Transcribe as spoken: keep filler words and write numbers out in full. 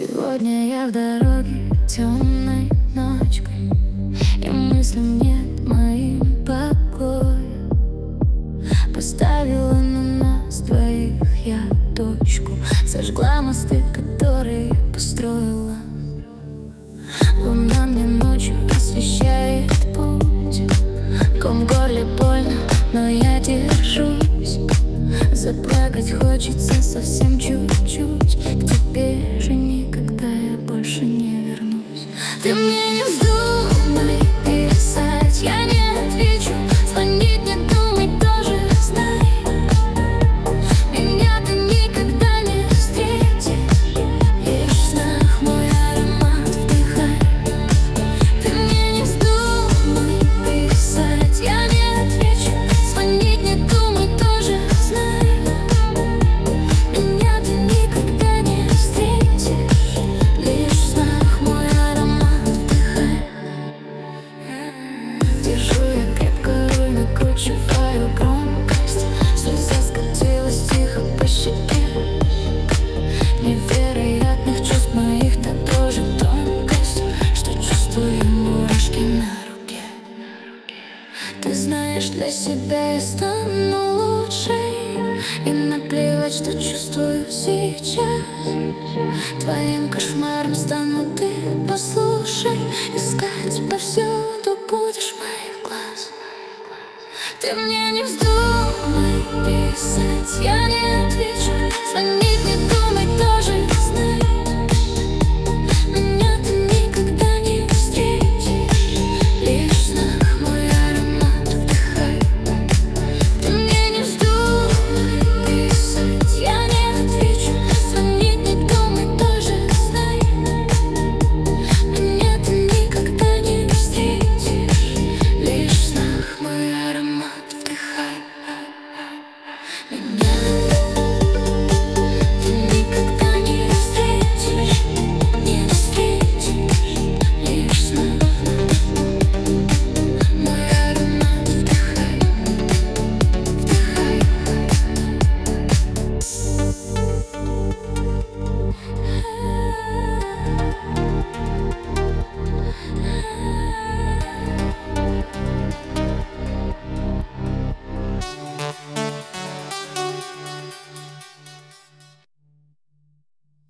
Сегодня я в дороге темной ночкой, и мыслям нет моим покоя. Поставила на нас двоих я точку, сожгла мосты, которые построила. Луна мне ночью освещает путь. Ком в горле больно, но я держусь. Заплакать хочется совсем чуть-чуть. К тебе же никогда я больше не вернусь. Ты мне не вздумай писать, я не отвечу. Звонить не думай, тоже знай. Меня ты никогда не встретишь, лишь в снах мой аромат вдыхай. Ты мне не вздумай писать, я не отвечу. Звонить не думай, тоже знай. Меня ты никогда не встретишь, лишь в снах мой аромат вдыхай. Держу я крепко руль, накручиваю громкость. Слеза скатилась тихо по щеке. Невероятных чувств моих так тоже тонкость, что чувствую мурашки на руке. Ты знаешь, для себя я стану лучшей, и наплевать, что чувствую сейчас. Твоим кошмаром стану ты, послушай. Искать повсюду будешь моих глаз. Ты мне не вздумай писать, я не отвечу. Звонить не думай.